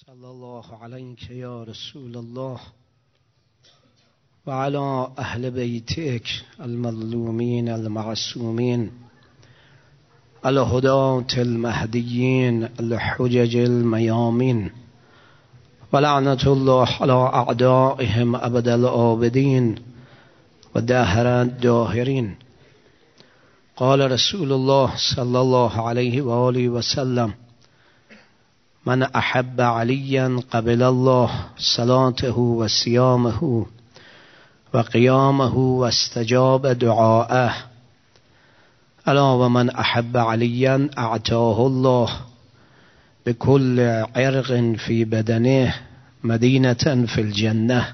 صلى الله عليك يا رسول الله وعلى أهل بيتك المظلومين المعصومين الهداة المهديين الحجج الميامين ولعنة الله على أعدائهم أبد الآبدين ودهر الداهرين. قال رسول الله صلى الله عليه وآله وسلم: من أحب عليا قبل الله صلاته وصيامه وقيامه واستجاب دعاءه. ألا ومن أحب عليا أعطاه الله بكل عرق في بدنه مدينة في الجنة.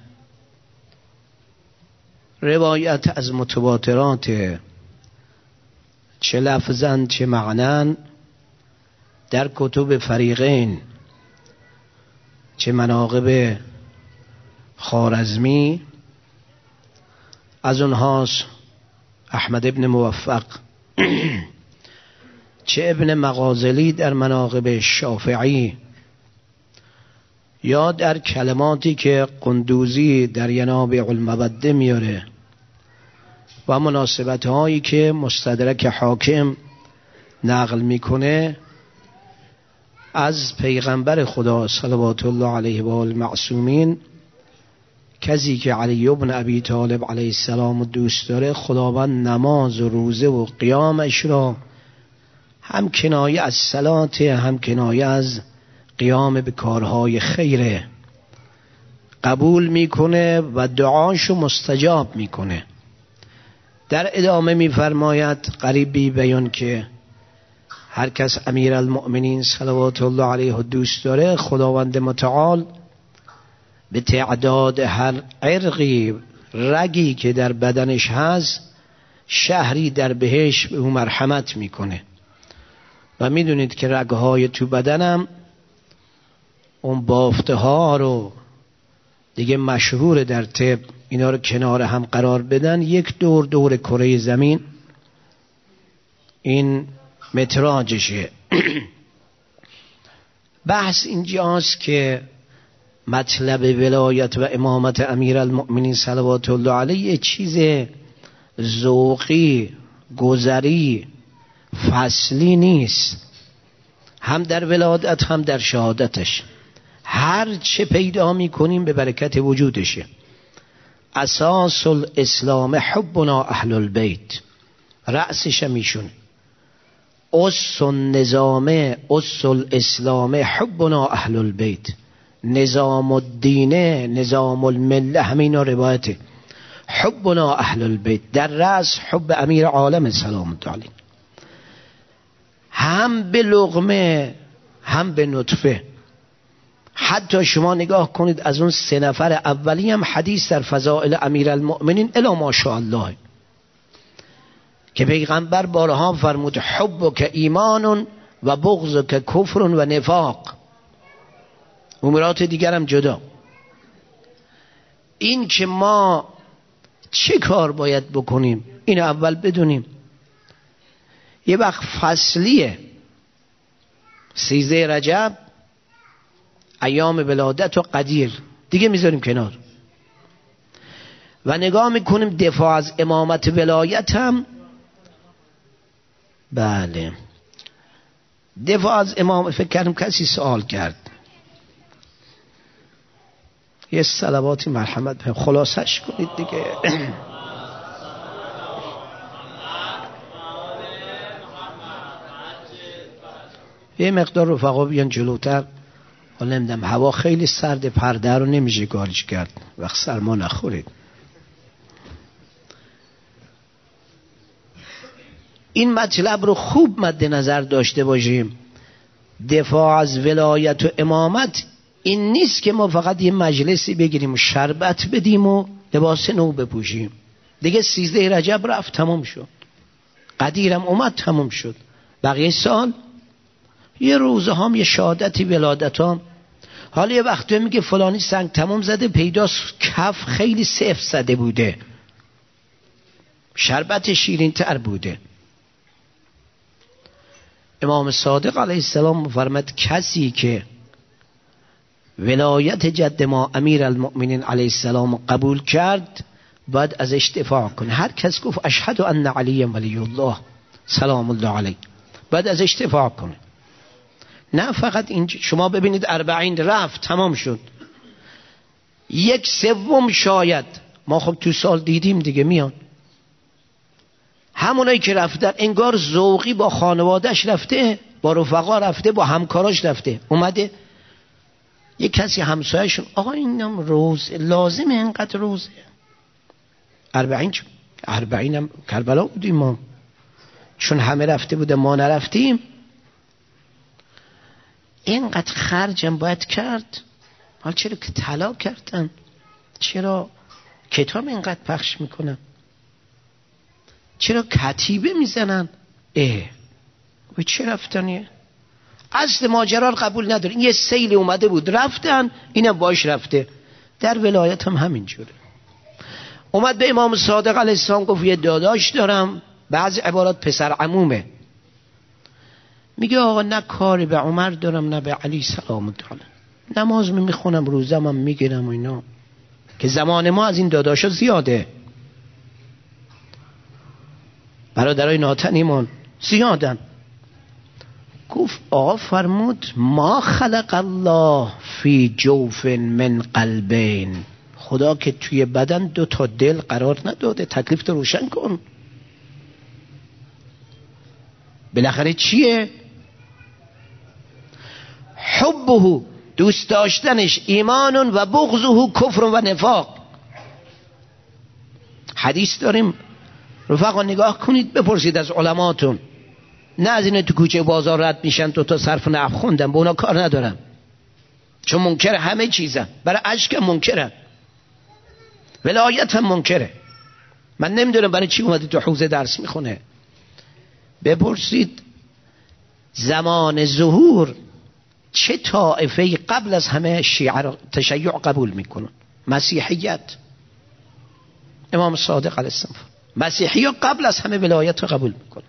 روایت از متواترات چه لفظاً چه معناً در کتب فریقین، چه مناقب خوارزمی، از اونهاست احمد ابن موفق، چه ابن مغازلی در مناقب شافعی، یا در کلماتی که قندوزی در ینابع المبده میاره و مناسبت هایی که مستدرک حاکم نقل میکنه از پیغمبر خدا صلوات الله علیه و آله معصومین. کسی که علی ابن ابی طالب علیه السلام دوست داره، خداوند نماز و روزه و قیامش را هم کنایه از صلات هم کنایه از قیام به کارهای خیره قبول میکنه و دعاشو مستجاب میکنه. در ادامه میفرماید قریبی بیان که هر کس امیر المؤمنین صلوات الله علیه دوست داره، خداوند متعال به تعداد هر عرقی رگی که در بدنش هست شهری در بهشت به اون مرحمت میکنه. و میدونید که رگهای تو بدنم اون بافته ها رو دیگه مشهور در طب، اینا رو کنار هم قرار بدن، یک دور کره زمین این متراجشه. بحث اینجاست که مطلب ولایت و امامت امیر المؤمنین صلوات الله علیه چیز ذوقی گذری فصلی نیست، هم در ولادت هم در شهادتش. هر چه پیدا میکنیم به برکت وجودشه. اساس الاسلام حبنا اهل البیت، رأسش میشونه. اس النظام اس الاسلام حبنا اهل البیت، نظام الدین نظام المله، همین روایته. حبنا اهل البیت در رأس حب امیر عالم سلام الله علیه، هم به لقمه هم به نطفه. حتی شما نگاه کنید از اون 3 نفر اولی هم حدیث در فضائل امیر المؤمنین الی ماشاءالله که پیغمبر بارها فرمود حبک ایمان و بغضک کفر و نفاق. امورات دیگر هم جدا. این که ما چه کار باید بکنیم این اول بدونیم. یه وقت فصلیه، 13 رجب ایام ولادت و قدیر دیگه میذاریم کنار و نگاه میکنیم دفاع از امامت ولایت هم. بله، دفاع از امام. فکر کردم کسی سوال کرد، یه صلواتی مرحمت خلاصش کنید دیگه. یه مقدار رفقا بیان جلوتر. حالا نمیدم هوا خیلی سرد، پرده رو نمیشه گاریش کرد، وقت سرما نخورید. این مطلب رو خوب مد نظر داشته باشیم. دفاع از ولایت و امامت این نیست که ما فقط یه مجلسی بگیریم و شربت بدیم و لباس نو بپوشیم. دیگه 13 رجب رفت تمام شد، قدیرم اومد تمام شد. بقیه سال یه روزه هم یه شهادتی ولادت هم. حالا یه وقتی میگه فلانی سنگ تمام زده، پیداست کف خیلی سفت زده بوده، شربت شیرین تر بوده. امام صادق علیه السلام فرمود کسی که ولایت جد ما امیر المؤمنین علیه السلام قبول کرد، باید ازش دفاع کنه. هر کس گفت اشهد ان علی ولی الله سلام الله علیه، باید ازش دفاع کنه. نه فقط این. شما ببینید 40 رفت تمام شد، 1/3 شاید ما خب تو سال دیدیم دیگه میان. همونایی که رفتن انگار ذوقی با خانوادهش رفته، با رفقا رفته، با همکاراش رفته. اومده یک کسی همسایه‌شون آقا اینم روزه، لازمه اینقدر روزه؟ 40 هم کربلا بودیم ما، چون همه رفته بوده ما نرفتیم. اینقدر خرجم باید کرد؟ حال چرا که طلا کردن؟ چرا کتاب اینقدر پخش میکنن؟ چرا کتیبه میزنن؟ و چه رفتنیه؟ اصل ماجرا رو قبول ندارین. یه سیل اومده بود رفتن، اینم باش رفته. در ولایت هم همینجوره. اومد به امام صادق علیه السلام گفت یه داداش دارم، بعضی عبارات پسر عمومه، میگه آقا نه کاری به عمر دارم نه به علی سلام الله علیه، نماز میخونم روزم هم میگیرم و اینا، که زمان ما از این داداشا زیاده، برادرای ناتنیمون زیادن. گفت آقا فرمود ما خلق الله فی جوف من قلبین، خدا که توی بدن 2 تا دل قرار نداده، تکلیف تو روشن کن. بالاخره چیه؟ حبه، دوست داشتنش، ایمان و بغضه کفر و نفاق. حدیث داریم رفقا نگاه کنید، بپرسید از علماتون، نه از این تو کوچه بازار رد میشن 2 تا صرف نحو خوندن، به اونا کار ندارم، چون منکر همه چیزن، برای عشق منکرن، ولایت هم منکره. من نمیدونم برای چی اومده تو حوزه درس میخونه. بپرسید زمان ظهور چه طائفه قبل از همه تشیع قبول میکنن؟ مسیحیت. امام صادق علیه السلام مسیحی ها قبل از همه ولایت رو قبول میکنن.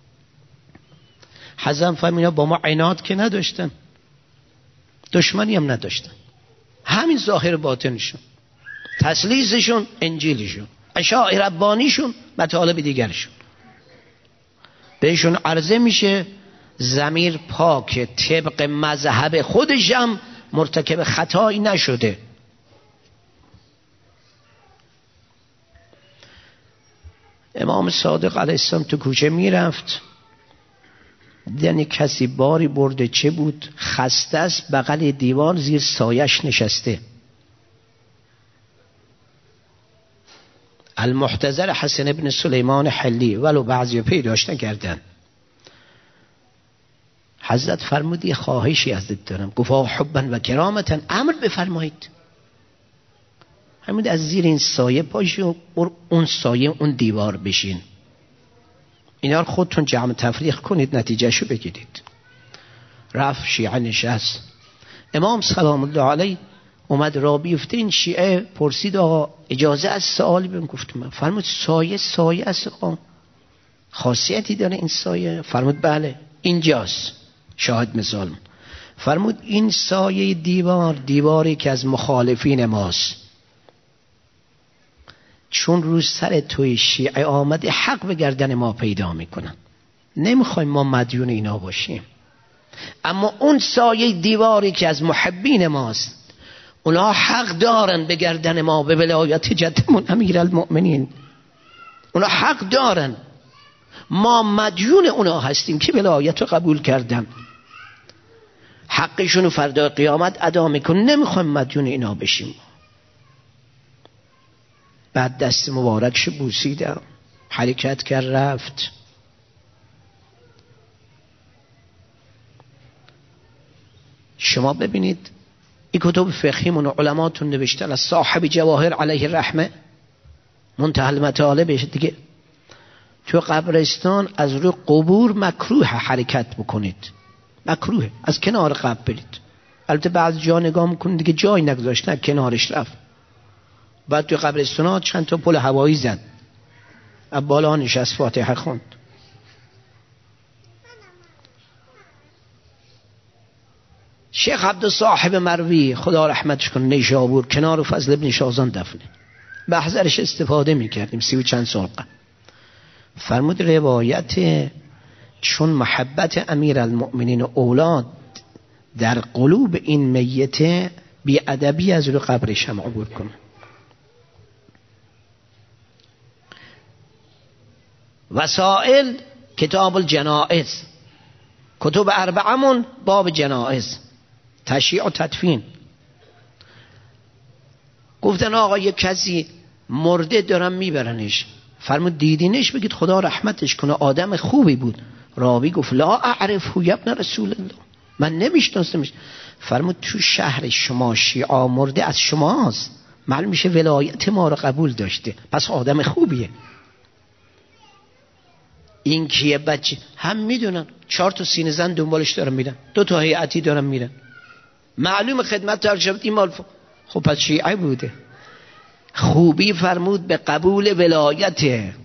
حزم فهمینا با ما عناد که نداشتن، دشمنی هم نداشتن، همین ظاهر باطنشون، تسلیسشون انجیلشون، اشاعره ربانیشون، مطالب دیگرشون. بهشون عرضه میشه ضمیر پاک، طبق مذهب خودشم مرتکب خطایی نشده. امام صادق علیه السلام تو کوچه میرفت، دیدن کسی باری برده، چه بود؟ خسته است، بغل دیوار زیر سایش نشسته. المحتضر حسن ابن سلیمان حلی، ولو بعضی پیداش نکردن. حضرت فرمود یه خواهشی ازت دارم. گفت حبا و کرامتا، امر بفرمایید. همین از زیر این سایه پاشی و اون سایه اون دیوار بشین. اینا رو خودتون جمع تفریق کنید، نتیجهشو بگیرید. رفت شیعه نشست. امام سلام الله علیه اومد را بیفته. این شیعه پرسید آقا اجازه از سوالی بهم؟ گفت من. فرمود سایه است آقا، خاصیتی داره این سایه؟ فرمود بله اینجاست، شاهد مثال. فرمود این سایه دیواری که از مخالفین ماست، چون رو سر توی شیعه آمده حق به گردن ما پیدا میکنن، نمیخوایم ما مدیون اینا باشیم. اما اون سایه دیواری که از محبین ماست، اونا حق دارن به گردن ما، به ولایت جدمون امیر المؤمنین. اونا حق دارن، ما مدیون اونا هستیم که ولایت رو قبول کردن، حقشون فردا قیامت ادا میکن، نمیخوایم مدیون اینا بشیم. بعد دست مبارکش بوسیدم، حرکت کرد رفت. شما ببینید این کتب فقهیمون و علماتون نوشتن از صاحب جواهر علیه الرحمه، منتهی المطالب دیگه. تو قبرستان از روی قبور مکروه حرکت بکنید، مکروه، از کنار قبر برید. البته بعض جا نگاه میکنید دیگه جای نگذاشتن، کنارش رفت. بعد تو قبرستان ها چند تا پل هوایی زد، از بالا نشست فاتحه خوند. شیخ عبد صاحب مروی خدا رحمتش کنه نیشابور کنار فضل ابن شازان دفنه، محضرش استفاده میکردیم 30 و چند سال قبل. فرمود روایت چون محبت امیرالمؤمنین و اولاد در قلوب این میت بی ادبی از رو قبرش هم عبور کنه. وسائل کتاب الجنائز، کتب اربعمون باب جنائز، تشییع و تدفین. گفتن آقا یک کسی مرده دارن میبرنش، فرمود دیدینش بگید خدا رحمتش کنه آدم خوبی بود. راوی گفت لا اعرفه ابن رسول الله، من نمیشناسمش. فرمود تو شهر شما شیعه مرده از شماست، معلوم میشه ولایت ما رو قبول داشته، پس آدم خوبیه. این کیه؟ بچه هم میدونن، 4 تا سینه زن دنبالش دارن میرن، 2 تا هیئتی دارن میرن، معلوم خدمت ترجمت این مال خب پس شیعه بوده. خوبی فرمود به قبول ولایته.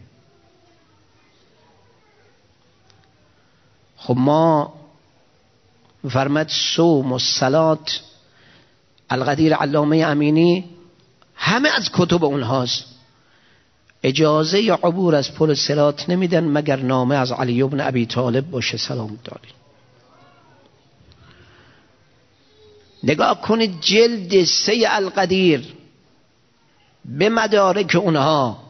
خب ما فرمود صوم و صلات القدیر علامه امینی همه از کتب اونهاست. اجازه عبور از پل صراط نمیدن مگر نامه از علی بن ابی طالب باشه سلام داری. نگاه کنید جلد 3 القدیر به مدارک اونها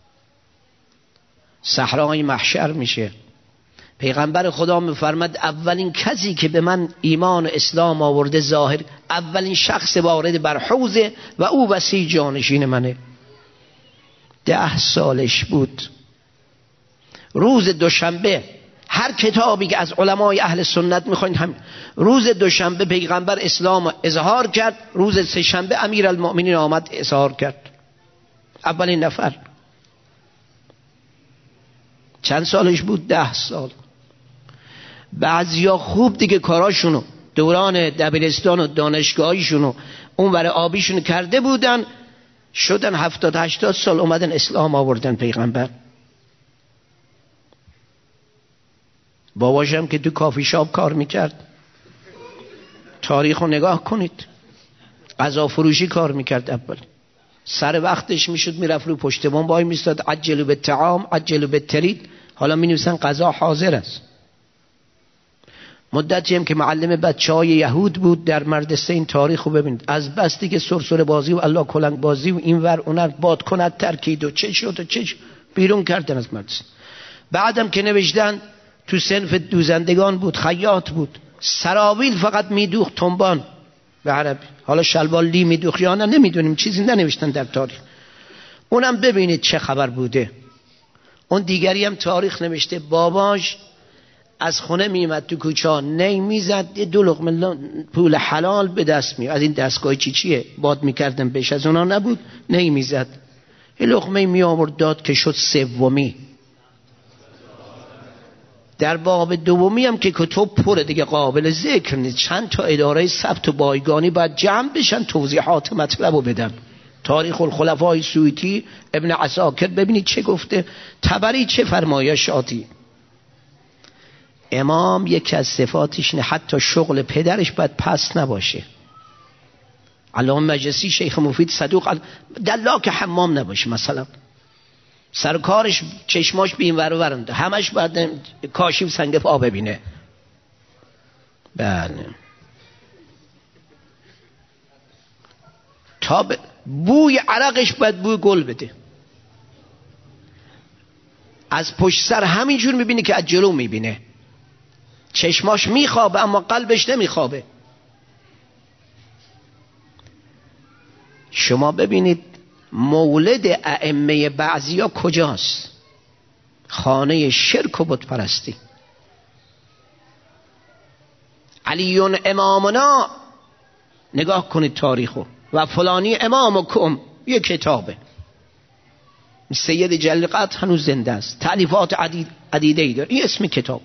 صحرای محشر میشه. پیغمبر خدا میفرماد اولین کسی که به من ایمان و اسلام آورده ظاهر، اولین شخص وارد بر حوضه و او وصی جانشین منه. 10 سالش بود. روز دوشنبه هر کتابی که از علمای اهل سنت میخواین هم روز دوشنبه پیغمبر اسلام اظهار کرد، روز سه‌شنبه امیرالمؤمنین آمد اظهار کرد، اولین نفر. چند سالش بود؟ 10 سال. بعضیا خوب دیگه کاراشونو دوران دبیرستان و دانشگاهیشونو اون ور آبیشونو کرده بودن، شدن 70-80 سال اومدن اسلام آوردن پیغمبر. باباشم که تو کافی شاپ کار میکرد، تاریخو نگاه کنید، غذا فروشی کار میکرد. اول سر وقتش میشد میرفت رو پشت بام وای میستاد، عجلوا بالطعام عجلوا بالترید. حالا مینویسن غذا حاضر است. مدتی هم که معلم بچهای یهود بود در مدرسه، این تاریخو ببینید، از بستی که سرسره بازی و الله کلنگ بازی و این ور اون ور باد کند ترکید و چه شد و چه شد، بیرون کردن از مدرسه. بعدم که نوشتن تو صنف دوزندگان بود، خیاط بود، سراویل فقط میدوخت تنبان به عربی، حالا شلوار لی میدوخت یا نه نمیدونیم، چیزی ننوشتن در تاریخ. اونم ببینید چه خبر بوده. اون دیگری هم تاریخ نوشته باباش از خونه میمد تو کوچه نی میزد، 2 لقمه پول حلال به دست می، از این دستگاه چیه باد میکردن بهش، از اونا نبود، نی میزد، یه لقمه می آورد داد که شد 3. در باب 2 هم که کتب پره دیگه قابل ذکر نیست، چند تا اداره ثبت و بایگانی باید جمع بشن توضیحات مطلب رو بدن. تاریخ الخلفای سیوطی، ابن عساکر ببینید چه گفته، طبری چه فرمایشاتی. امام یکی از صفاتش نه حتی شغل پدرش باید پس نباشه. علامه مجلسی شیخ مفید صدوق دلاک حمام نباشه، مثلا سرکارش چشماش به این ور و ورنده، همش باید کاشی سنگ پا ببینه. بله تا بوی عرقش باید بوی گل بده. از پشت سر همینجور میبینه که از جلو میبینه، چشماش میخوابه اما قلبش نمیخوابه. شما ببینید مولد ائمه بعضیا کجاست؟ خانه شرک و بت پرستی. علی امامنا، نگاه کنید تاریخو، و فلانی امامکم، یک کتابه. سید جلیل قدر هنوز زنده است، تألیفات عدیده ای داره، این اسم کتاب.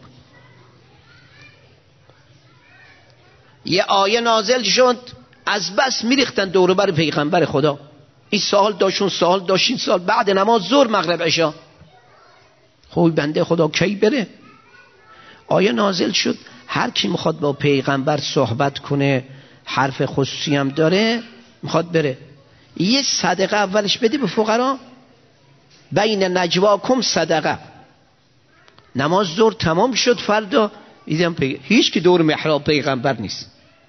یه آیه نازل شد، از بس میریختن دور بر پیغمبر خدا، این سال داشتون سال داشتین سال، بعد نماز ظهر مغرب عشا. خوبی بنده خدا کی بره؟ آیه نازل شد هر کی میخواد با پیغمبر صحبت کنه، حرف خصوصی هم داره، میخواد بره یه صدقه اولش بده به فقرا. بین نجواکم صدقه. نماز ظهر تمام شد، فردا دیدم هیچ کی دور محراب پیغمبر نیست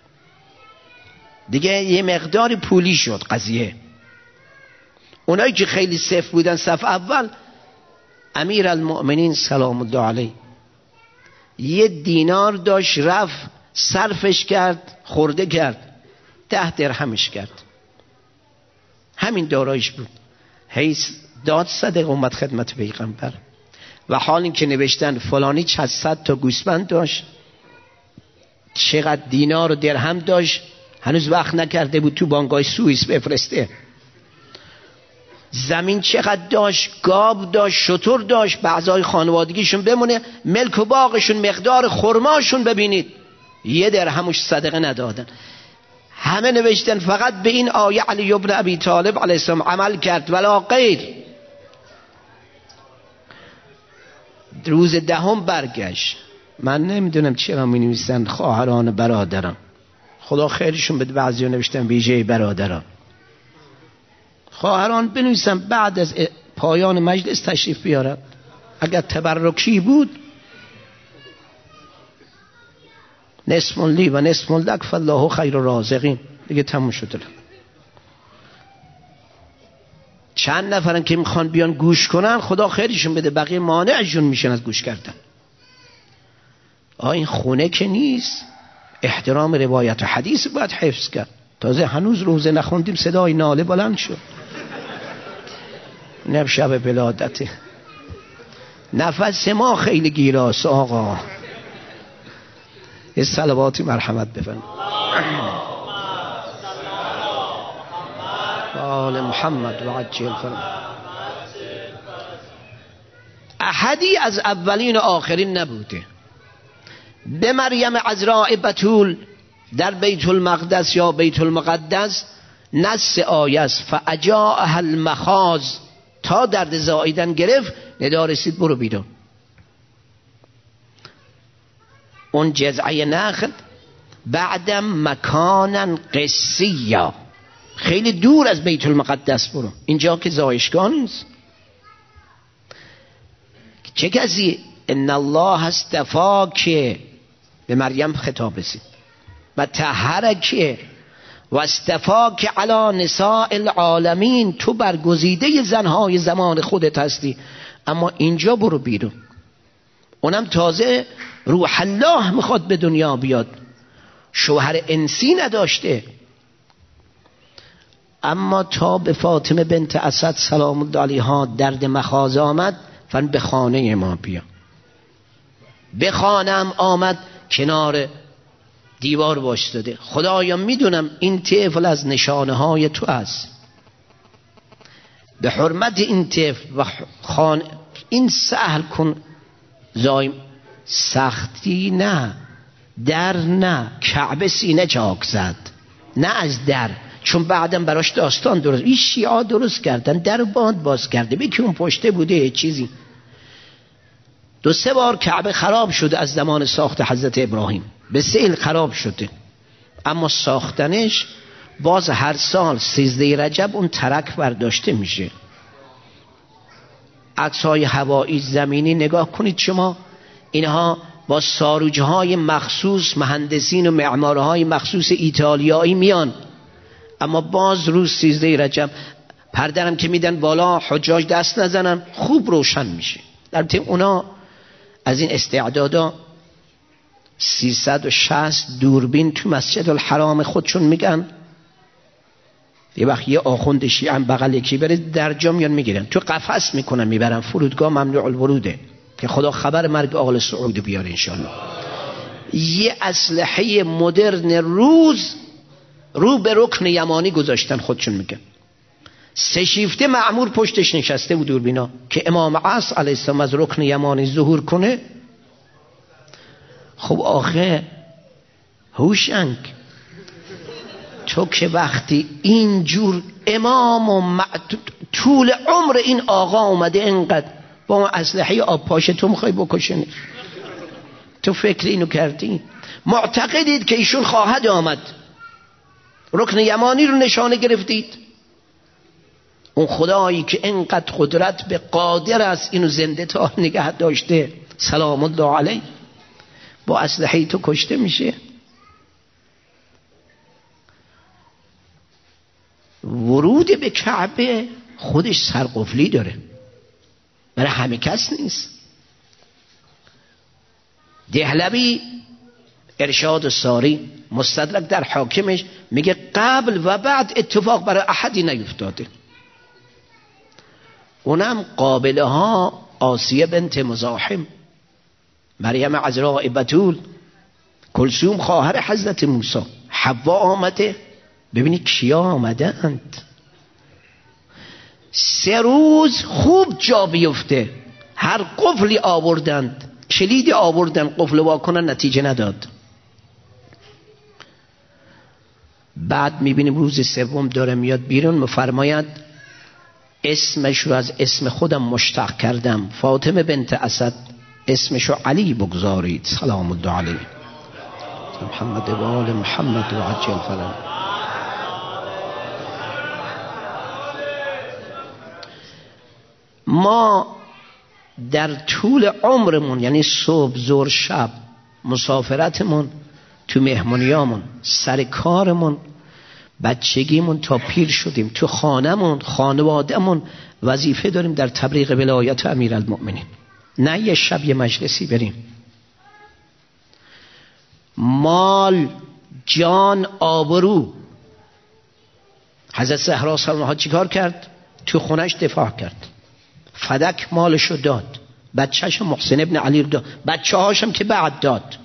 دیگه. یه مقداری پولی شد قضیه. اونایی که خیلی صف بودن صف اول، امیر المؤمنین سلام الله علیه 1 دینار داشت، رفت صرفش کرد، خورده کرد، 10 درهمش کرد، همین دارایش بود. حیث داد صدقه اومد خدمت پیغمبر. و حال این که نوشتن فلانی 100 تا گوسفند داشت، چقدر دینار و درهم داشت، هنوز وقت نکرده بود تو بانکای سوئیس بفرسته. زمین چقدر داشت، گاو داشت، شتر داشت، بعضای خانوادگیشون بمونه، ملک و باغشون، مقدار خرماشون ببینید 1 درهمش صدقه ندادن. همه نوشتن فقط به این آیه علی ابن ابی طالب علیه السلام عمل کرد ولا غیر. روز 10 برگشت. من نمیدونم چرا می نویسن خواهران برادران، خدا خیرشون بده، بعضی نوشتن ویژه برادران. خواهران بنویسن بعد از پایان مجلس تشریف بیارن. اگر تبرکی بود نصف لی و نصف لک فالله خیر الرازقین، دیگه تموم شد. چند نفرن که میخوان بیان گوش کنن، خدا خیرشون بده، بقیه مانعشون میشن از گوش کردن. این خونه که نیست، احترام روایت و حدیث باید حفظ کرد. تازه هنوز روزه نخوندیم صدای ناله بلند شد. نب شب ولادته، نفس ما خیلی گیراست آقا. یه صلواتی مرحمت بفرمایید. آل محمد و عجل فرمان. احدی از اولین و آخرین نبوده. به مریم عذراء بتول در بیت المقدس یا بیت المقدس نص آیه است فاجاءها المخاض، تا درد زاییدن گرفت، ندا رسید برو بیرون. اون جذعه نخل بعدم مکانا قسیا، خیلی دور از بیت المقدس برو، اینجا که زایشگاه نیست. چه کسی؟ ان الله استفاک، به مریم خطاب رسید، و طهرک و استفاک علی نساء العالمین، تو برگزیده زنهای زمان خودت هستی، اما اینجا برو بیرون. اونم تازه روح الله میخواد به دنیا بیاد، شوهر انسی نداشته. اما تا به فاطمه بنت اسد سلام الله علیها درد مخاض آمد، فرمود به خانه ما بیا. به خانم آمد، کنار دیوار وایستاده. خدایا میدونم این طفل از نشانه های تو است، به حرمت این طفل و این سهل کن. زایم سختی نه، در نه، کعبه سینه چاک زد، نه از در، چون بعدم براش داستان درست، این شیعه درست کردن، در باند باز کرده، بکی اون پشته بوده چیزی. 2-3 بار کعبه خراب شده از زمان ساخت حضرت ابراهیم، به سیل خراب شده، اما ساختنش باز هر سال 13 رجب اون ترک برداشته میشه. عکس‌های هوایی زمینی نگاه کنید شما، اینها با ساروجهای مخصوص، مهندسین و معمارهای مخصوص ایتالیایی میان، اما باز روز 13 رجب پردرم که میدن بالا، حجاج دست نزنن، خوب روشن میشه. البته اونا از این استعدادا 360 دوربین تو مسجد الحرام خودشون میگن. یه وقت یه آخوند شیعه بغل یکی بره در جا میان میگیرن، تو قفس میکنن میبرن، فرودگاه ممنوع الوروده، که خدا خبر مرگ آل سعود بیاره انشالله. یه اسلحه مدرن رو به رکن یمانی گذاشتن، خودشون میگن 3 شیفته مأمور پشتش نشسته بود دوربینا، که امام عصر علیه السلام از رکن یمانی ظهور کنه. خب آخه هوشنگ، تو که وقتی اینجور امام و طول عمر این آقا اومده اینقدر با اسلحه آب پاشه، تو میخوای بکشنش؟ تو فکر اینو کردی؟ معتقدید که ایشون خواهد آمد، رکن یمانی رو نشانه گرفتید. اون خدایی که اینقدر قدرت به قادر است اینو زنده تا نگه داشته، سلام الله علیه، با اسلحه تو کشته میشه. ورود به کعبه خودش سرقفلی داره، برای همه کس نیست. دهلوی ارشاد ساری مستدرک در حاکمش میگه قبل و بعد اتفاق برای احدی نیفتاده. اونم قابله ها آسیه بنت مزاحم، مریم عذراء بتول، کلثوم خواهر حضرت موسی، حوا آمده. ببینید کیا آمدند. 3 روز خوب جا بیفته، هر قفلی آوردند، کلید آوردن، قفل واکنن، نتیجه نداد. بعد میبینیم روز 3 داره میاد بیرون، مفرماید اسمش رو از اسم خودم مشتق کردم، فاطمه بنت اسد، اسمشو علی بگذارید، سلام الله علیه، محمد و آل محمد و عجل فلان. ما در طول عمرمون، یعنی صبح ظهر شب، مسافرتمون، تو مهمونیامون، سر کارمون، بچگیمون تا پیر شدیم، تو خانمون، خانوادمون وظیفه داریم در تبلیغ ولایت امیرالمؤمنین. نه یه شب یه مجلسی بریم. مال، جان، آبرو. حضرت زهرا سلام الله چی کار کرد؟ تو خونش دفاع کرد، فدک مالشو داد، بچه‌ش محسن ابن علی رو داد، بچه‌هاشم که بعد داد.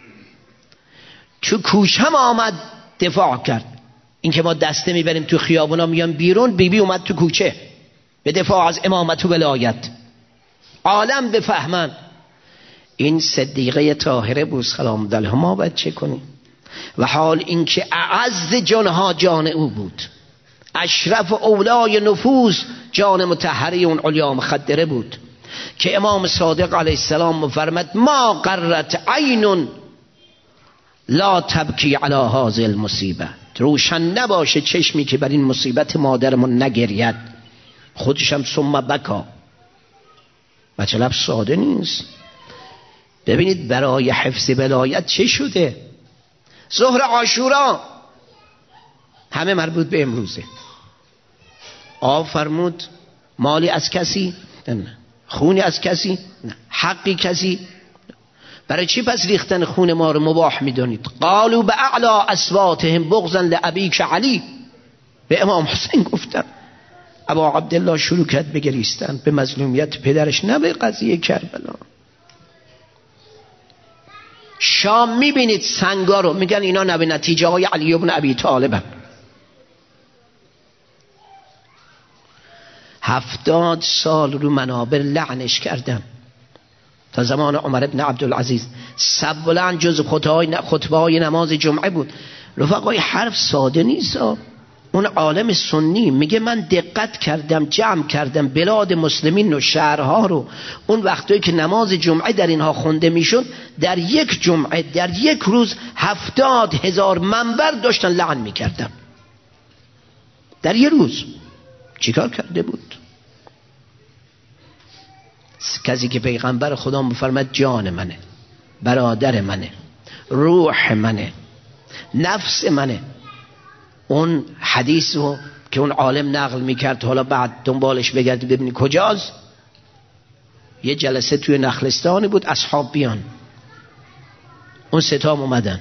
تو کوشم آمد دفاع کرد. این که ما دسته میبریم تو خیابونا میان بیرون، بیبی اومد تو کوچه به دفاع از امامت و ولایت. عالم بفهمن این صدیقه طاهره بود سلام علیها. ما باید چه کنیم؟ و حال این که اعز جانها جان او بود، اشرف اولای نفوس جان مطهره اون علیا مخدره بود، که امام صادق علیه السلام مفرمد ما قرت عین لا تبکی علی هذه المصیبه، روشن نباشه چشمی که بر این مصیبت مادرمون نگرید. خودشم ثم بکا. مطلب ساده نیست. ببینید برای حفظ ولایت چه شده. ظهر عاشورا همه مربوط به امروزه. آب فرمود مالی از کسی نه، خونی از کسی نه، حقی کسی. برای چی پس ریختن خون ما رو مباح میدونید؟ قالوا به اعلا اصواتهم بغضا لابیک علی. به امام حسین گفتن. ابا عبدالله شروع کرد بگریستن به مظلومیت پدرش، نه به قضیه کربلا. شام میبینید سنگا رو، میگن اینا نه به نتیجه های علی بن ابی طالب. 70 سال رو منابر لعنش کردن تا زمان عمر بن عبدالعزیز. سب بلند جز خطبه های نماز جمعه بود. رفقای حرف ساده نیست. اون عالم سنی میگه من دقت کردم، جمع کردم بلاد مسلمین و شهرها رو، اون وقتایی که نماز جمعه در اینها خونده میشد، در یک جمعه، در یک روز 70,000 منبر داشتن لعن میکردن در یک روز. چیکار کرده بود؟ کسی که پیغمبر خدا مفرماد جان منه، برادر منه، روح منه، نفس منه. اون حدیث رو که اون عالم نقل میکرد، حالا بعد دنبالش بگردی ببینی کجاست. یه جلسه توی نخلستانی بود، اصحاب بیان، اون ستام اومدن،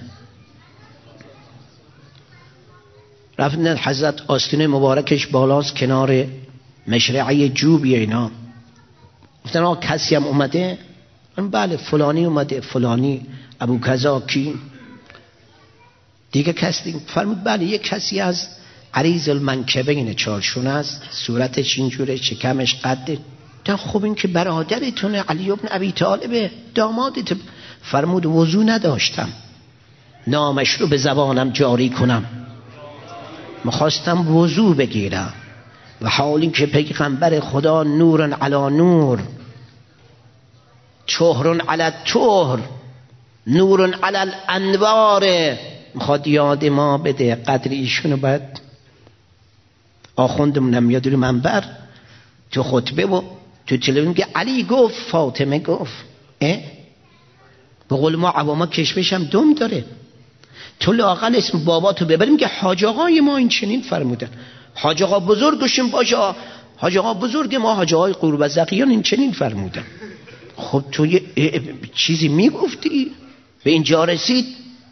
رفتن حضرت آستینه مبارکش بالاست کنار مشرعه جوبیه. اینا گفتن آقا کسی هم اومده؟ بله فلانی اومده، فلانی، ابو کذا، کی دیگه کسی؟ فرمود بله یک کسی از عریض المنکبین، چارشونه است، صورتش اینجوره، شکمش قده. خب این که برادرتونه، علی بن ابی طالب، دامادت. فرمود وضو نداشتم نامش رو به زبانم جاری کنم، میخواستم وضو بگیرم، و حالی که پیغمبر خدا نور علی نور، طهر علی طهر، نور علی الانوار. میخواد یاد ما بده قدر ایشونو. باید آخوندمون میاد روی منبر تو خطبه و تو تلویزیون که علی گفت فاطمه گفت. به قول ما عواما کشمش هم دم داره. تو لااقل اسم بابا تو ببریم که حاج آقای ما این چنین فرمودن، حاج آقا بزرگشون باشه، حاج آقا بزرگ ما حاج آقای قوربزقیان این چنین فرمودن. خب تو یه چیزی میگفتی به اینجا رسید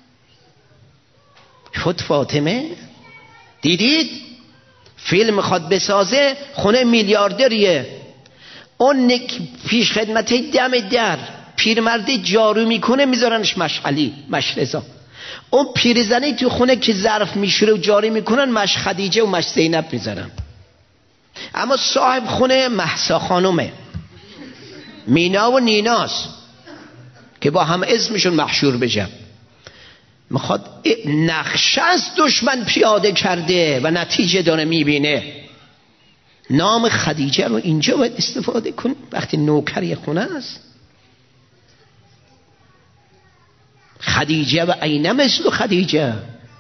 شد فاطمه. دیدید فیلم خواد بسازه خونه میلیاردریه، اون پیش خدمته دم در پیرمرده جارو میکنه میذارنش مشعلی مشرزا، اون پیرزنه تو خونه که ظرف میشوره و جاری میکنن مش خدیجه و مش زینب میذارن. اما صاحب خونه مهسا خانومه، مینا و نیناس که با هم اسمشون مشهور بشن. میخواد نقشه از دشمن پیاده کرده و نتیجه داره میبینه. نام خدیجه رو اینجا باید استفاده کن وقتی نوکری خونه است. خدیجه و عین مثل خدیجه.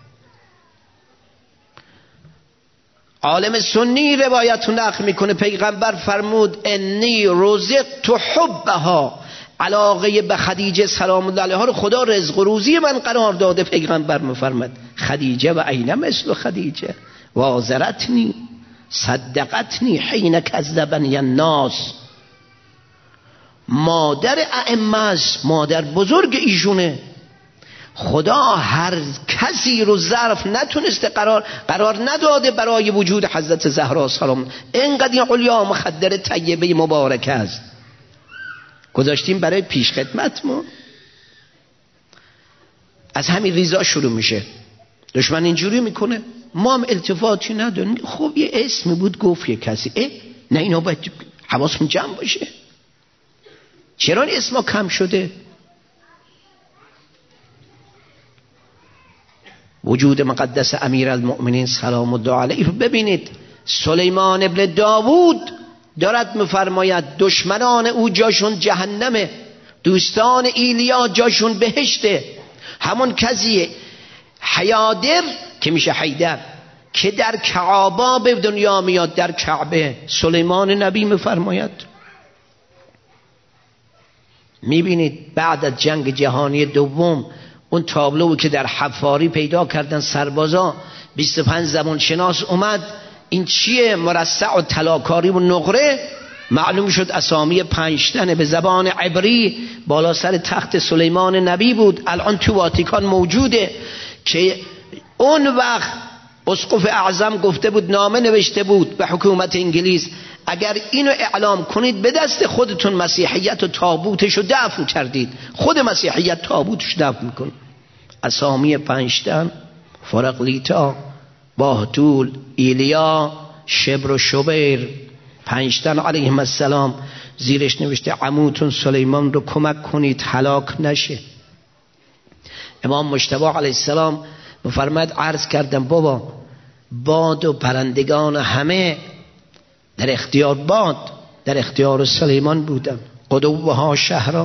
عالم سنی روایت نقل میکنه پیغمبر فرمود انی رزقت حبها، علاقه به خدیجه سلام الله علیها رو خدا رزق و روزی من قرار داده. پیغمبر میفرماد خدیجه و عین مثل خدیجه وازرتنی صدقتنی حین کذبنی الناس. مادر ائمه است، مادر بزرگ ایشونه. خدا هر کسی رو ظرف نتونسته قرار نداده برای وجود حضرت زهرا سلام. اینقدر این علیا مخدر طیبه مبارک است گذاشتیم برای پیش خدمت. ما از همین ریزا شروع میشه. دشمن اینجوری میکنه ما هم التفاتی نداریم. خب یه اسمی بود گفت یه کسی نه اینا باید حواسمون جمع باشه. چرا این اسما کم شده؟ وجود مقدس امیر المؤمنین سلام الله علیه رو ببینید. سلیمان ابن داوود دارد میفرماید دشمنان او جاشون جهنمه، دوستان ایلیا جاشون بهشته. همون کسی حیادر که میشه حیدر که در کعبه به دنیا میاد، در کعبه سلیمان نبی میفرماید. میبینید بعد از جنگ جهانی دوم اون تابلو که در حفاری پیدا کردن سربازا 25 زبان شناس اومد این چیه؟ مرصع و طلاکاری و نقره. معلوم شد اسامی 5 تن به زبان عبری بالا سر تخت سلیمان نبی بود. الان تو واتیکان موجوده که اون وقت اسقف اعظم گفته بود، نامه نوشته بود به حکومت انگلیس اگر اینو اعلام کنید به دست خودتون مسیحیت و تابوتش رو دفن کردید. خود مسیحیت تابوتش دفن میکن. اسامی 5 تن فرقلیتا، باهتول، ایلیا، شبر و شبیر 5 تن علیهم السلام. زیرش نوشته عموتون سلیمان رو کمک کنید هلاک نشه. امام مجتبی علیه السلام بفرماید عرض کردم بابا باد و پرندگان همه در اختیار باد در اختیار سلیمان بودن. قدوها شهرا.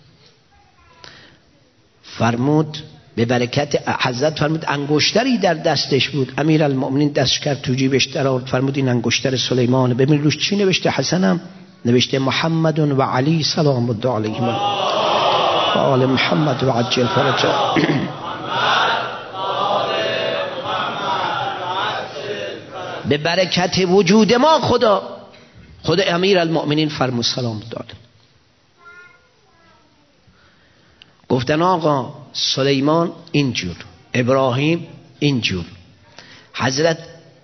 فرمود به برکت حضرت فرمود انگشتری در دستش بود. امیر المؤمنین دستش کرد تو جیبش در آورد فرمود این انگشتر سلیمان. ببین روش چی نوشته؟ حسنم نوشته محمد و علی سلام الله علیهما و آل محمد و عجل فرجا. به برکت وجود ما خدا امیر المؤمنین فرمود سلام داد. گفتن آقا سلیمان اینجور، ابراهیم اینجور. حضرت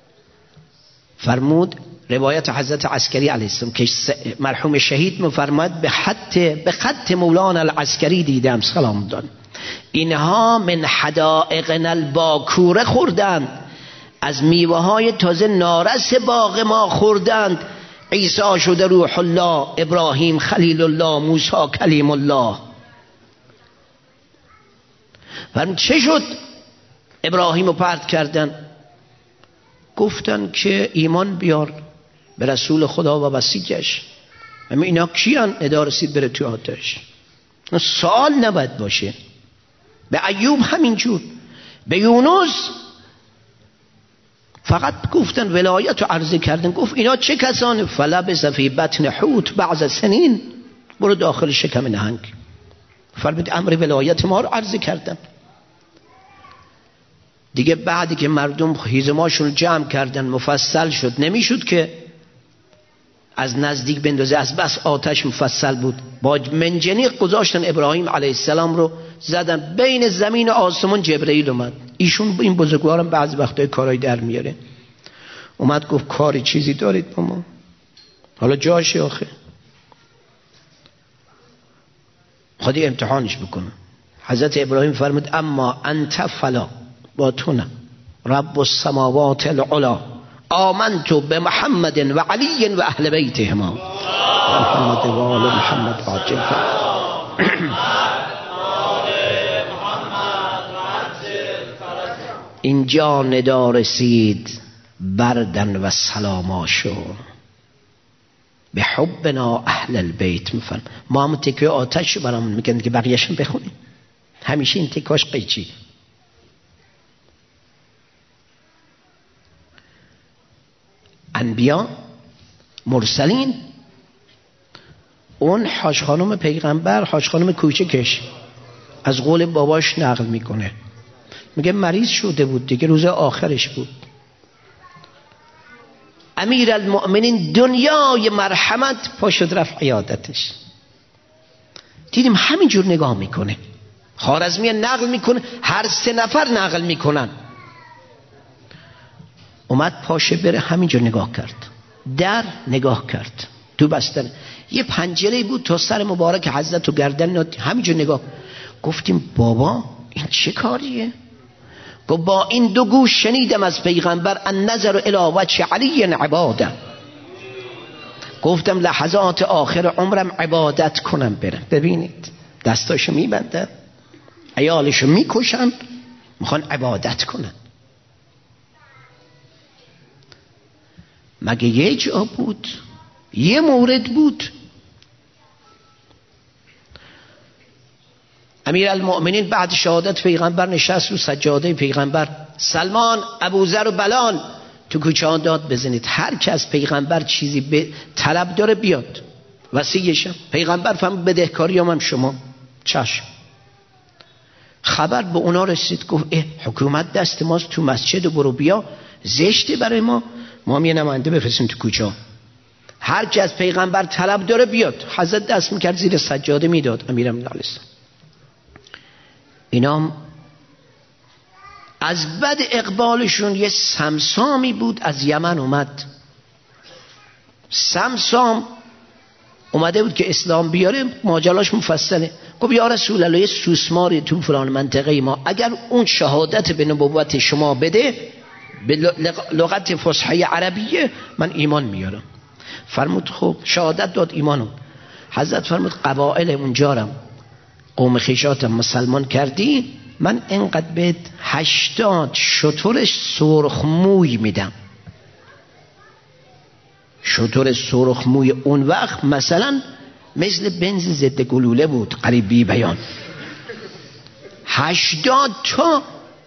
فرمود روایت حضرت عسکری علیه السلام که مرحوم شهید میفرماید به خط مولانا العسکری دیدم سلام داد اینها من حدائقنا الباکوره خوردند، از میوه های تازه نارس باغ ما خوردند. عیسی شده روح الله، ابراهیم خلیل الله، موسی کلیم الله. فرمود چه شد؟ ابراهیم رو پرت کردن، گفتن که ایمان بیار به رسول خدا و بسیجش. اینا کیان؟ ادا رسید بره تو آتش. سوال نباید باشه. به ایوب همینجور، به یونس فقط گفتن ولایت رو عرضه کردن. گفت اینا چه کسانی؟ فلبث فی بطن حوت بعض سنین، برو داخل شکم نهنگ. فرمود امر ولایت ما رو عرضه کردم. دیگه بعدی که مردم هیزماشون جمع کردن مفصل شد، نمیشد که از نزدیک بندازه، از بس آتش مفصل بود، با منجنیق گذاشتن ابراهیم علیه السلام رو زدن. بین زمین و آسمان جبرئیل اومد. ایشون این بزرگوارم بعضی وقتای کارهای در میاره. اومد گفت کاری چیزی دارید با ما؟ حالا جاشه آخه، خودی امتحانش بکنه. حضرت ابراهیم فرمود اما انت فلا، با تو نه، رب السماوات العلا آمنت بمحمد و علی و اهل بیتهما محمد و آل محمد عاجل. اینجا ندا رسید بردن و سلاماشو به حبنا اهل البیت. میفرم ما هم تکه آتش برامون میگن که بقیه‌شون بخونیم، همیشه این تکاش قیچی. انبیا مرسلین، اون حاج خانم پیغمبر، حاج خانم کوچکش از قول باباش نقل میکنه، میگه مریض شده بود دیگه، روز آخرش بود. امیر المؤمنین دنیای مرحمت پاشد رفت عیادتش. دیدیم همینجور نگاه میکنه. خوارزمی نقل میکنه، هر 3 نفر نقل میکنن. اومد پاشه بره، همینجور نگاه کرد، در نگاه کرد، تو بستن یه پنجره بود تا سر مبارک حضرت و گردن، همینجور نگاه. گفتیم بابا این چه کاریه؟ گفت با این 2 گوش شنیدم از پیغمبر ان نظر الی وجه علی عباده. گفتم لحظات آخر عمرم عبادت کنم برم. ببینید دستاشو میبندن، عیالشو میکشن، میخوان عبادت کنن. مگه یه جا بود؟ یه مورد بود؟ امیر المؤمنین بعد شهادت پیغمبر نشست رو سجاده پیغمبر. سلمان، ابوذر و بلال تو کوچه ها داد بزنید، هر کی از پیغمبر چیزی به طلب داره بیاد وصیشم. پیغمبر فهم بدهکاریام هم شما. چشم. خبر به اونا رسید، گفت حکومت دست ماست، تو مسجد برو بیا، زشته برای ما هم یه نماینده بفرستیم تو کوچه ها، هر کی از پیغمبر طلب داره بیاد. حضرت دست میکرد زیر سجاده میداد امیرالمومنین علیه السلام. اینا از بد اقبالشون یه سمسامی بود از یمن اومد. سمسام اومده بود که اسلام بیاره، ماجراش مفصله. گفت یا رسول الله یه سوسماری تو فلان منطقه ما، اگر اون شهادت به نبوت شما بده به لغت فصحی عربیه، من ایمان میارم. فرمود خب شهادت داد، ایمانو. حضرت فرمود قبائل اونجارم، قوم خیشاتم مسلمان کردی، من اینقدر بهت 80 شتر سرخموی میدم. شتر سرخموی اون وقت مثلا مثل بنز ضد گلوله بود، قریب بی بیان. 80 تا.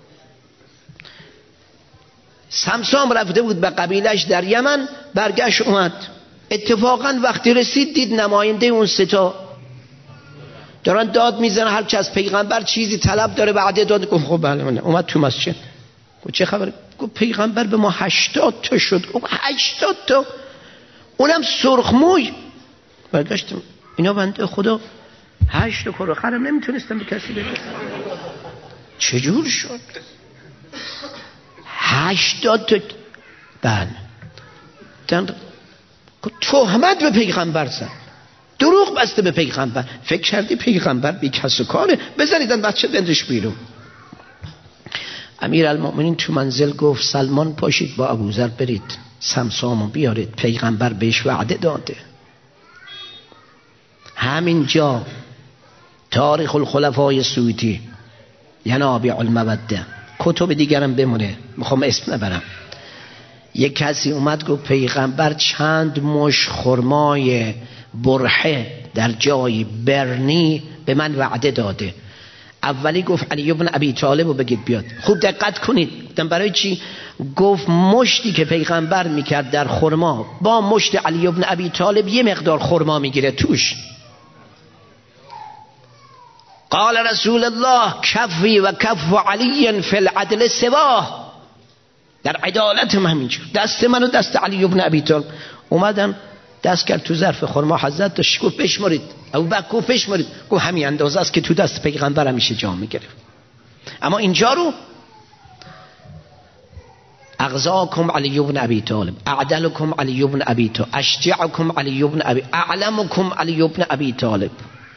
سمسام رفته بود به قبیلش در یمن، برگشت اومد. اتفاقا وقتی رسید دید نماینده اون 3 تا دارن داد میزنن، هر چه از پیغمبر چیزی طلب داره بعد داد. گفت خب بله. اومد تو مسجد، گفت چه خبر؟ گفت پیغمبر به ما 80 تا شد. گفت 80 تا؟ اونم سرخموی. برگشتم اینا بنده خدا 8 تا کروخرم نمیتونستم به کسی بدم. چجور شد 80 تا؟ بله. تهمت به پیغمبر زد، دروغ بسته به پیغمبر. فکر کردی پیغمبر بی کس و کاره؟ بزنیدن بچه بندش بیرون. امیر المؤمنین تو منزل گفت سلمان پاشید با ابوذر برید سمسامو بیارید، پیغمبر بهش وعده داده. همینجا تاریخ الخلفای سویتی، ینابع الموده، کتب دیگرم بمونه، میخوام اسم نبرم. یک کسی اومد گفت پیغمبر چند مش خرمای برهه در جای برنی به من وعده داده، اولی گفت علی ابن ابی طالب رو بگید بیاد. خوب دقت کنید. گفتم برای چی؟ گفت مشتی که پیغمبر میکرد در خرما با مشت علی ابن ابی طالب یه مقدار خرما میگیره توش. قال رسول الله کفی و کف علی فی العدل سواه، در عدالت هم همینجور، دست من و دست علی ابن ابی طالب. اومدن دست کرد تو ظرف خرما، حضرت داشت گفت بشمرید. ابوبکر گفت بشمرید. گفت همین اندازه است که تو دست پیغمبر همیشه جا میگرفت. اما اینجا رو اغزاکم علی ابن ابی طالب، اعدلکم علی ابن ابی طالب، اشجعکم علی ابن ابی، اعلمکم علی ابن ابی طالب،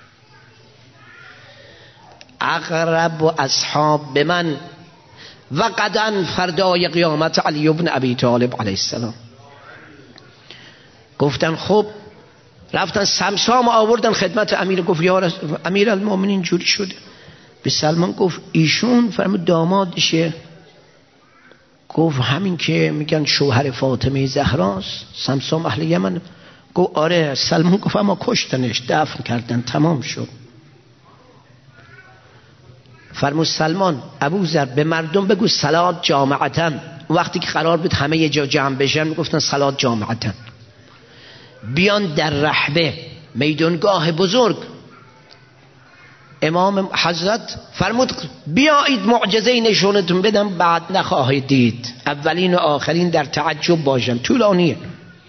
اقرب و اصحاب به من و غدا فردای قیامت علی ابن ابی طالب علیه السلام. گفتن خب، رفتن سمسام آوردن خدمت امیر. گفت یا امیر المؤمنین جوری شده. به سلمان گفت ایشون فرمود دامادشه. گفت همین که میگن شوهر فاطمه زهراست. سمسام اهل یمن. گفت آره. سلمان گفت اما کشتنش، دفن کردن، تمام شد. فرمود سلمان ابوذر به مردم بگو صلات جامعتاً. وقتی که قرار بود همه یه جا جمع بشن میگفتن صلات جامعتاً، بیان در رحبه میدانگاه بزرگ. امام حضرت فرمود بیایید معجزه نشونتون بدم، بعد نخواهید دید، اولین و آخرین در تعجب باشن. طولانیه.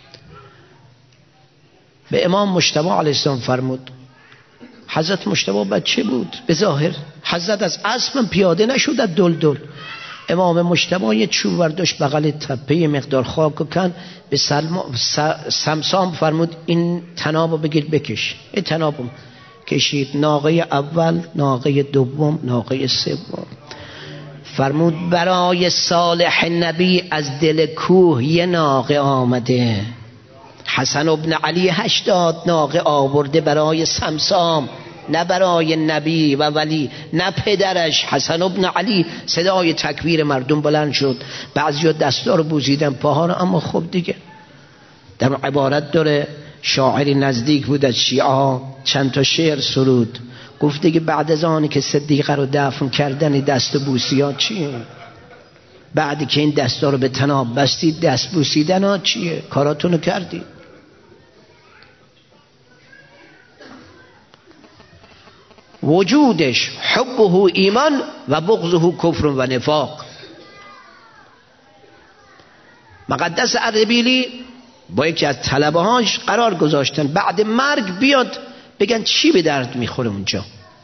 به امام مجتبی علیه السلام فرمود. حضرت مجتبی بچه بود به ظاهر. حضرت از اسب پیاده نشد، از دلدل. امام مجتبی یه چوب برداشت بغل تپه، یه مقدار خاک و کن. به سمسام فرمود این تنابو بگیر بکش. این تنابو کشید. ناقه اول، ناقه دوم، ناقه سوم. فرمود برای صالح نبی از دل کوه یه ناقه آمده. حسن ابن علی 80 ناقه آورده برای سمسام، نه برای نبی و ولی، نه پدرش حسن ابن علی. صدای تکبیر مردم بلند شد. بعضیا دستا رو بوسیدن، پاها رو. اما خب دیگه در عبارت داره، شاعری نزدیک بود از شیعه، چند تا شعر سرود. گفت دیگه بعد از آنی که صدیقه رو دفن کردن دست بوسی ها چیه؟ بعدی که این دستا رو به تناب بستید دست بوسیدن ها چیه؟ کاراتونو کردید. وجودش حبه ایمان و بغضه کفر و نفاق. مقدس اردبیلی با یکی از طلبه هاش قرار گذاشتن بعد مرگ بیاد بگن چی به درد میخوره اونجا.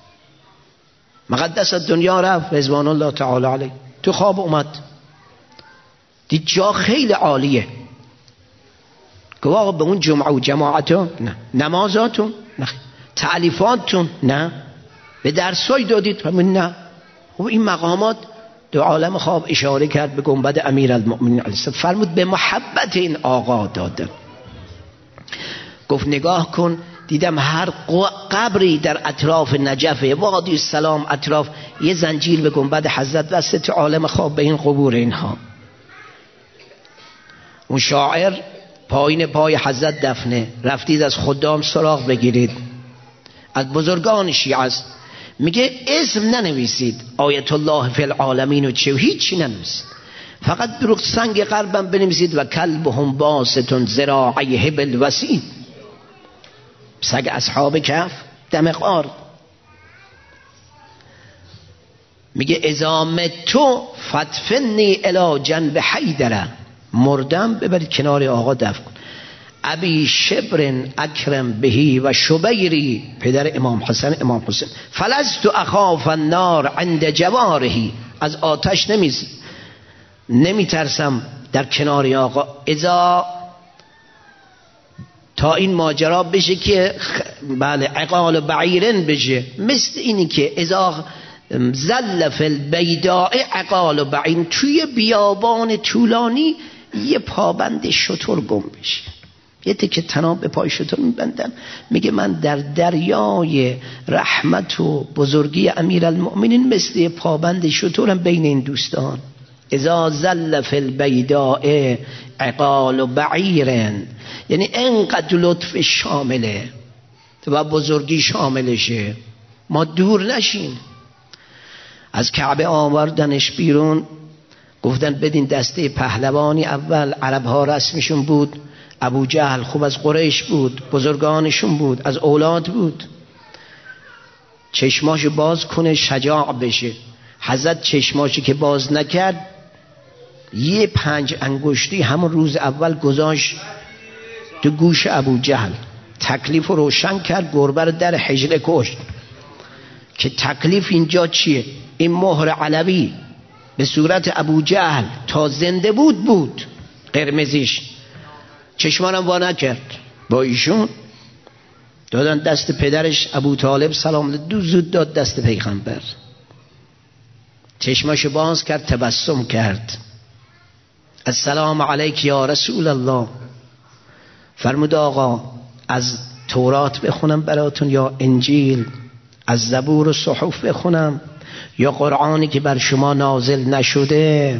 مقدس دنیا رفت رضوان الله تعالی علیه. تو خواب اومد دید جا خیلی عالیه. گفت به اون جمعه و جماعتون نه، نمازاتون نه، تعلیفاتون نه، به درسای دادید همین نه. و این مقامات دو عالم خواب اشاره کرد به گنبد امیرالمؤمنین علیه السلام. فرمود به محبت این آقا دادن. گفت نگاه کن دیدم هر قبری در اطراف نجف وادی السلام اطراف یه زنجیر به گنبد حضرت وصله. تو عالم خواب به این قبور اینها. اون شاعر پایین پای حضرت دفنه. رفتید از خدام سراغ بگیرید، از بزرگان شیعه است. میگه اسم ننویسید آیت الله فی العالمین و چه، هیچی ننویسید، فقط برو سنگ قلبم بنویسید و کلبهم باسط ذراعیه بالوسید. سگ اصحاب کهف دم غار. میگه اذا متو فدفنی الی جنب حیدر. مردم ببرید کنار آقا دفن کن. ابی شبر اکرم بهی و شبیری، پدر امام حسن امام حسین. فلست اخاف النار عند جوارهی. از آتش نمیترسم در کنار آقا. اذا تا این ماجرا بشه که بله عقال بعیرن بشه، مثل اینی که اذا زل فی البیداء عقال بعیر، توی بیابان طولانی یه پابند شتر گم بشه، یه تکه تناب به پای شتر میبندن. میگه من در دریای رحمت و بزرگی امیرالمؤمنین مثل پابند شترم بین این دوستان. اذا زل فی البیداء عقال بعیرن، یعنی انقدر لطف شامله و بزرگی شاملشه، ما دور نشیم. از کعبه آوردنش بیرون، گفتن بدین دسته پهلوانی. اول عرب ها رسمشون بود ابو جهل خوب از قریش بود، بزرگانشون بود، از اولاد بود، چشماشو باز کنه شجاع بشه. حضرت چشماشو که باز نکرد، یه 5 انگشتی همون روز اول گذاشت تو گوش ابو جهل، تکلیف رو روشن کرد، گربه رو در حجله کشت. که تکلیف اینجا چیه؟ این مهر علوی به صورت ابو جهل تا زنده بود قرمزیش، چشمانم وا نکرد. با ایشون دادن دست پدرش ابو طالب سلام دو زود داد دست پیغمبر، چشماشو باز کرد، تبسم کرد، السلام علیک یا رسول الله. فرمود آقا از تورات بخونم براتون یا انجیل، از زبور و صحف بخونم یا قرآنی که بر شما نازل نشده؟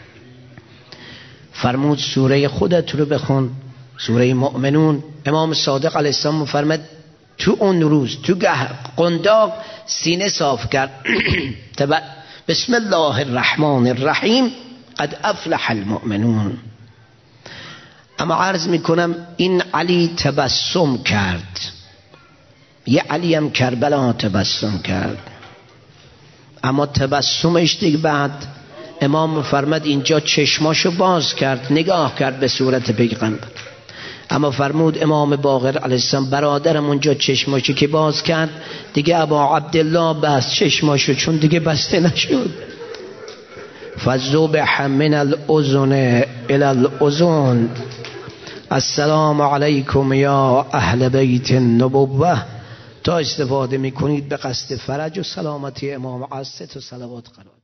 فرمود سوره خودت رو بخون، سوره مؤمنون. امام صادق علیه السلام فرمود تو اون روز تو قنداق سینه صاف کرد بسم الله الرحمن الرحیم قد افلح المؤمنون. اما عرض میکنم این علی تبسم کرد، یه علی هم کربلا تبسم کرد، اما تبسمش دیگه بعد امام فرمود اینجا چشماشو باز کرد، نگاه کرد به صورت پیغمبر. اما فرمود امام باقر علیه السلام برادرم اونجا چشماشو که باز کرد دیگه ابا عبدالله بست چشماشو، چون دیگه بسته نشد. فذبح من الاذن الى الاذن. السلام علیکم یا اهل بیت النبوه. تا استفاده میکنید به قصد فرج و سلامتی امام از 3 تا صلوات قرار.